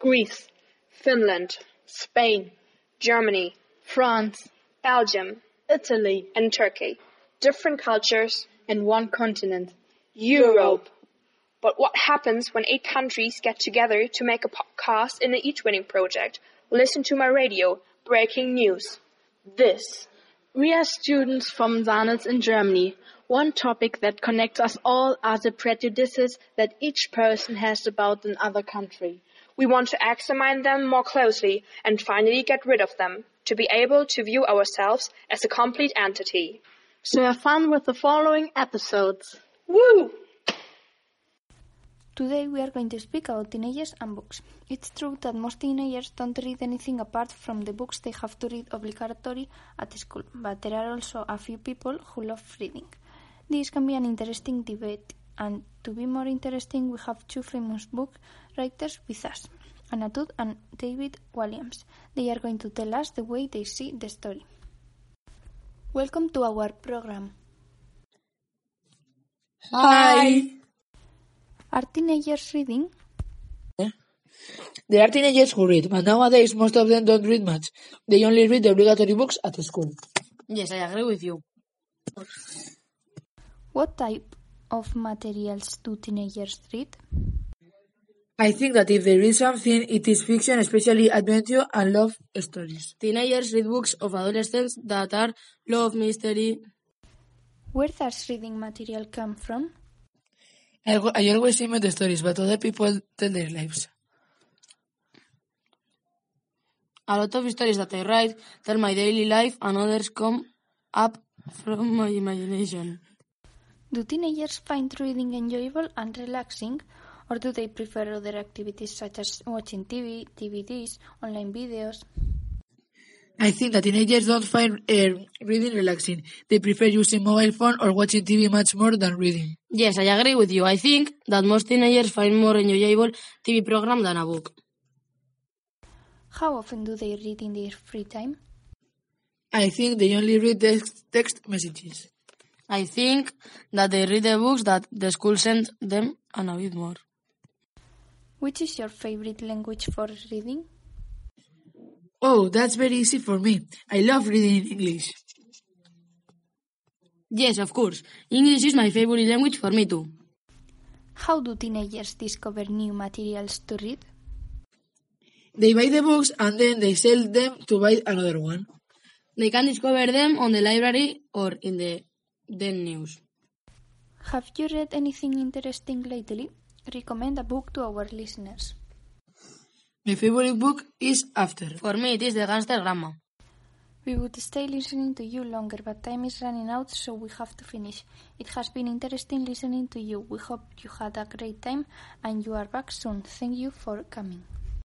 Greece, Finland, Spain, Germany, France, Belgium, Italy, and Turkey. Different cultures, and one continent. Europe. But what happens when 8 countries get together to make a podcast in the Each Winning project? Listen to my radio. Breaking news. This. We are students from Sarnitz in Germany. One topic that connects us all are the prejudices that each person has about another country. We want to examine them more closely and finally get rid of them, to be able to view ourselves as a complete entity. So have fun with the following episodes. Woo! Today we are going to speak about teenagers and books. It's true that most teenagers don't read anything apart from the books they have to read obligatory at school, but there are also a few people who love reading. This can be an interesting debate, and to be more interesting we have 2 famous book writers with us, Anna Todd and David Walliams. They are going to tell us the way they see the story. Welcome to our program. Hi! Are teenagers reading? There are teenagers who read, but nowadays most of them don't read much. They only read the obligatory books at school. Yes, I agree with you. What type of materials do teenagers read? I think that if they read something, it is fiction, especially adventure and love stories. Teenagers read books of adolescents that are love, mystery. Where does reading material come from? I always invent stories, but other people tell their lives. A lot of stories that I write tell my daily life, and others come up from my imagination. Do teenagers find reading enjoyable and relaxing, or do they prefer other activities such as watching TV, DVDs, online videos? I think that teenagers don't find reading relaxing. They prefer using mobile phone or watching TV much more than reading. Yes, I agree with you. I think that most teenagers find more enjoyable TV program than a book. How often do they read in their free time? I think they only read text messages. I think that they read the books that the school sends them and a bit more. Which is your favorite language for reading? Oh, that's very easy for me. I love reading in English. Yes, of course. English is my favorite language for me too. How do teenagers discover new materials to read? They buy the books and then they sell them to buy another one. They can discover them on the library or in the news. Have you read anything interesting lately? Recommend a book to our listeners. My favorite book is After. For me, it is The Gangster Grandma. We would stay listening to you longer, but time is running out, so we have to finish. It has been interesting listening to you. We hope you had a great time and you are back soon. Thank you for coming.